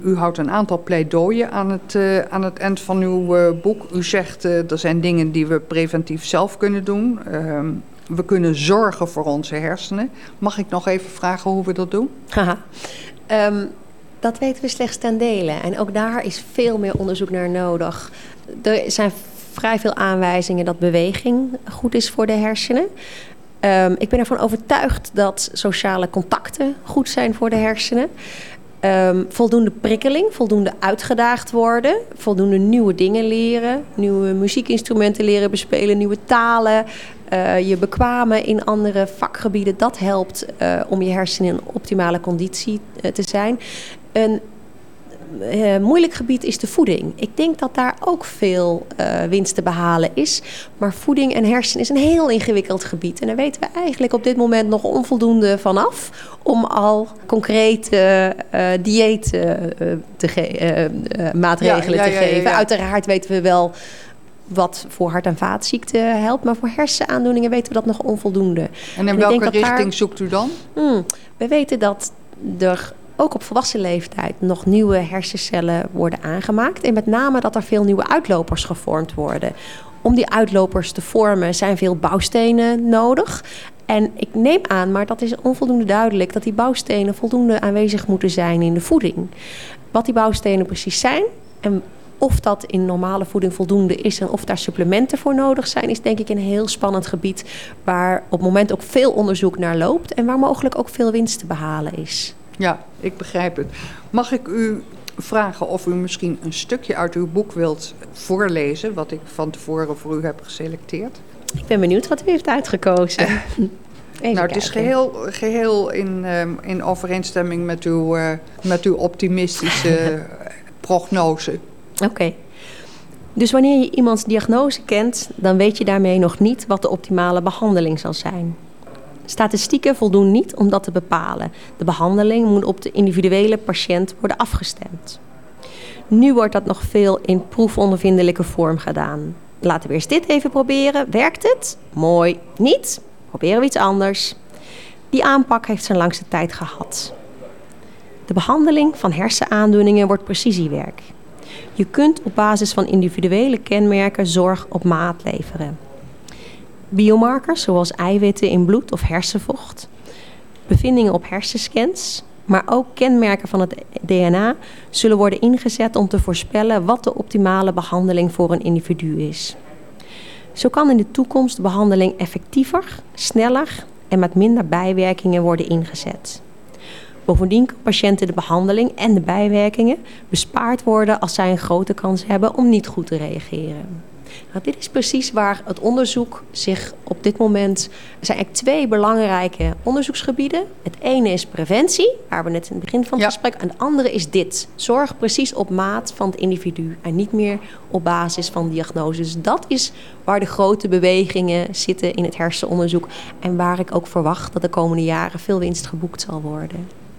U houdt een aantal pleidooien aan het eind van uw boek. U zegt, er zijn dingen die we preventief zelf kunnen doen. We kunnen zorgen voor onze hersenen. Mag ik nog even vragen hoe we dat doen? Haha. Dat weten we slechts ten dele. En ook daar is veel meer onderzoek naar nodig. Er zijn vrij veel aanwijzingen dat beweging goed is voor de hersenen. Ik ben ervan overtuigd dat sociale contacten goed zijn voor de hersenen. Voldoende prikkeling, voldoende uitgedaagd worden, voldoende nieuwe dingen leren, nieuwe muziekinstrumenten leren bespelen, nieuwe talen, je bekwamen in andere vakgebieden. Dat helpt om je hersenen in een optimale conditie te zijn. Een moeilijk gebied is de voeding. Ik denk dat daar ook veel winst te behalen is. Maar voeding en hersenen is een heel ingewikkeld gebied. En daar weten we eigenlijk op dit moment nog onvoldoende vanaf om al concrete maatregelen te geven. Ja. Uiteraard weten we wel wat voor hart- en vaatziekten helpt. Maar voor hersenaandoeningen weten we dat nog onvoldoende. En in welke richting zoekt u dan? We weten dat er ook op volwassen leeftijd nog nieuwe hersencellen worden aangemaakt. En met name dat er veel nieuwe uitlopers gevormd worden. Om die uitlopers te vormen zijn veel bouwstenen nodig. En ik neem aan, maar dat is onvoldoende duidelijk, dat die bouwstenen voldoende aanwezig moeten zijn in de voeding. Wat die bouwstenen precies zijn en of dat in normale voeding voldoende is en of daar supplementen voor nodig zijn, is denk ik een heel spannend gebied waar op het moment ook veel onderzoek naar loopt en waar mogelijk ook veel winst te behalen is. Ja, ik begrijp het. Mag ik u vragen of u misschien een stukje uit uw boek wilt voorlezen, wat ik van tevoren voor u heb geselecteerd? Ik ben benieuwd wat u heeft uitgekozen. Het is geheel in overeenstemming met uw optimistische prognose. Oké. Dus wanneer je iemands diagnose kent, dan weet je daarmee nog niet wat de optimale behandeling zal zijn. Statistieken voldoen niet om dat te bepalen. De behandeling moet op de individuele patiënt worden afgestemd. Nu wordt dat nog veel in proefondervindelijke vorm gedaan. Laten we eerst dit even proberen. Werkt het? Mooi. Niet? Proberen we iets anders. Die aanpak heeft zijn langste tijd gehad. De behandeling van hersenaandoeningen wordt precisiewerk. Je kunt op basis van individuele kenmerken zorg op maat leveren. Biomarkers zoals eiwitten in bloed of hersenvocht, bevindingen op hersenscans, maar ook kenmerken van het DNA zullen worden ingezet om te voorspellen wat de optimale behandeling voor een individu is. Zo kan in de toekomst de behandeling effectiever, sneller en met minder bijwerkingen worden ingezet. Bovendien kan patiënten de behandeling en de bijwerkingen bespaard worden als zij een grote kans hebben om niet goed te reageren. Nou, dit is precies waar het onderzoek zich op dit moment... Er zijn eigenlijk 2 belangrijke onderzoeksgebieden. Het ene is preventie, waar we net in het begin van het gesprek... en het andere is dit. Zorg precies op maat van het individu en niet meer op basis van diagnoses. Dus dat is waar de grote bewegingen zitten in het hersenonderzoek... en waar ik ook verwacht dat de komende jaren veel winst geboekt zal worden.